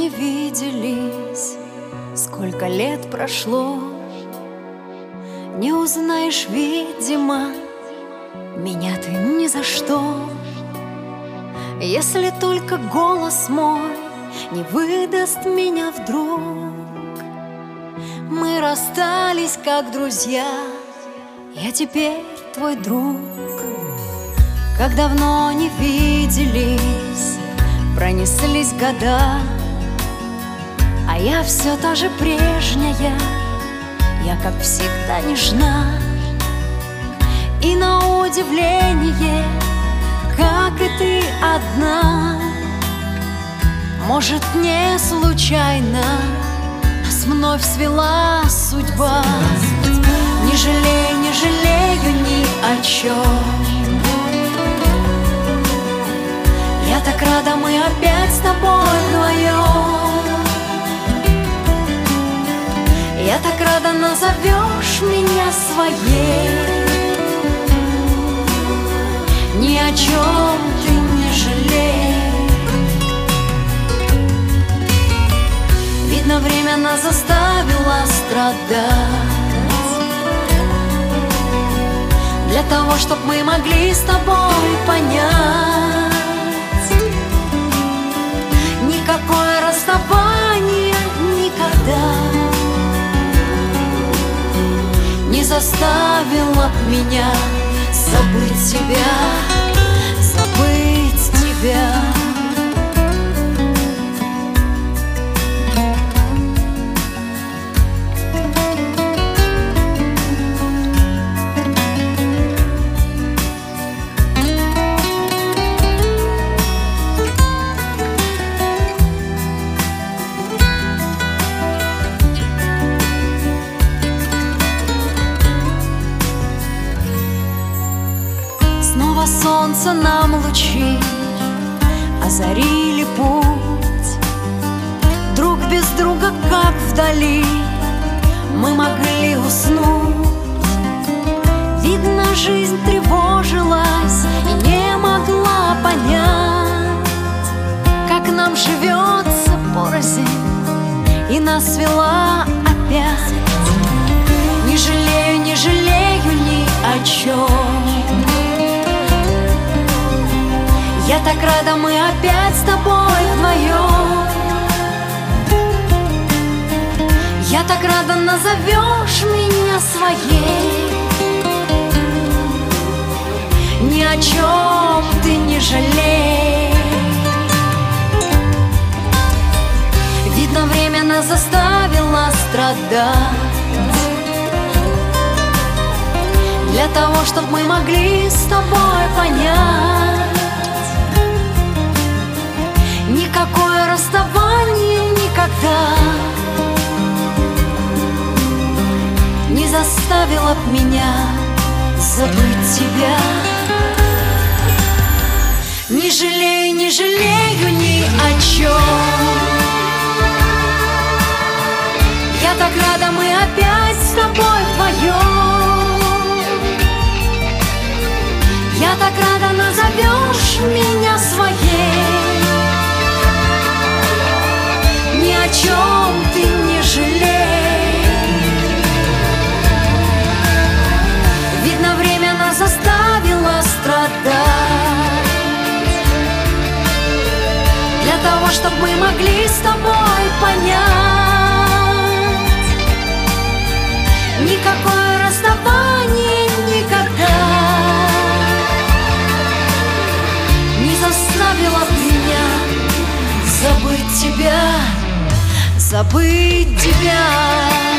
виделись, сколько лет прошло, не узнаешь, видимо, меня ты ни за что. Если только голос мой не выдаст меня вдруг. Мы расстались как друзья, я теперь твой друг. Как давно не виделись, пронеслись года, а я все та же прежняя, я как всегда нежна. И на удивление, как и ты одна, может, не случайно нас вновь свела судьба. Не жалею, не жалею ни о чем. Я так рада, мы опять с тобой вдвоем. Я так рада, назовешь меня своей. Ни о чем ты не жалей. Видно, время нас заставило страдать для того, чтоб мы могли с тобой понять. Никакое расставание никогда не заставило меня забыть тебя, забыть тебя. Снова солнце нам лучи озарили путь. Друг без друга, как вдали, мы могли уснуть. Видно, жизнь тревожилась и не могла понять, как нам живется порознь, и нас свела опять. Не жалею, не жалею ни о чем. Я так рада, мы опять с тобой вдвоем. Я так рада, назовешь меня своей. Ни о чем ты не жалей. Видно, время нас заставило страдать для того, чтобы мы могли с тобой понять. Никакое расставание никогда не заставило б меня забыть тебя. Не жалею, не жалею ни о чем. Я так рада, мы опять с тобой вдвоем. Я так рада, назовешь меня своей. Ни о чем ты не жалей. Видно, время нас заставило страдать для того, чтобы мы могли с тобой понять. Никакое расставание никогда не заставило меня забыть тебя, забыть тебя.